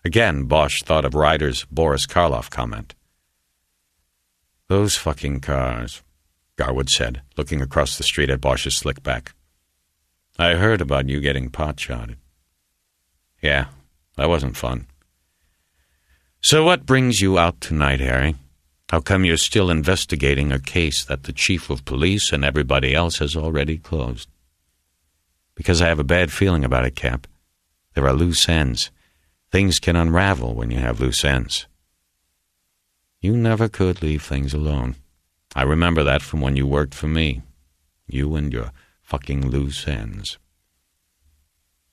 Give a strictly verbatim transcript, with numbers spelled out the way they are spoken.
Again, Bosch thought of Ryder's Boris Karloff comment. "Those fucking cars," Garwood said, looking across the street at Bosch's slick back. "I heard about you getting pot-shotted." "Yeah, that wasn't fun." "So what brings you out tonight, Harry? How come you're still investigating a case that the chief of police and everybody else has already closed?" "Because I have a bad feeling about it, Cap. There are loose ends. Things can unravel when you have loose ends." "You never could leave things alone. I remember that from when you worked for me. You and your fucking loose ends."